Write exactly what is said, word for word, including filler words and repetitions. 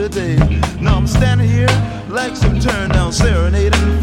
the day. Now I'm standing here like some turned down serenading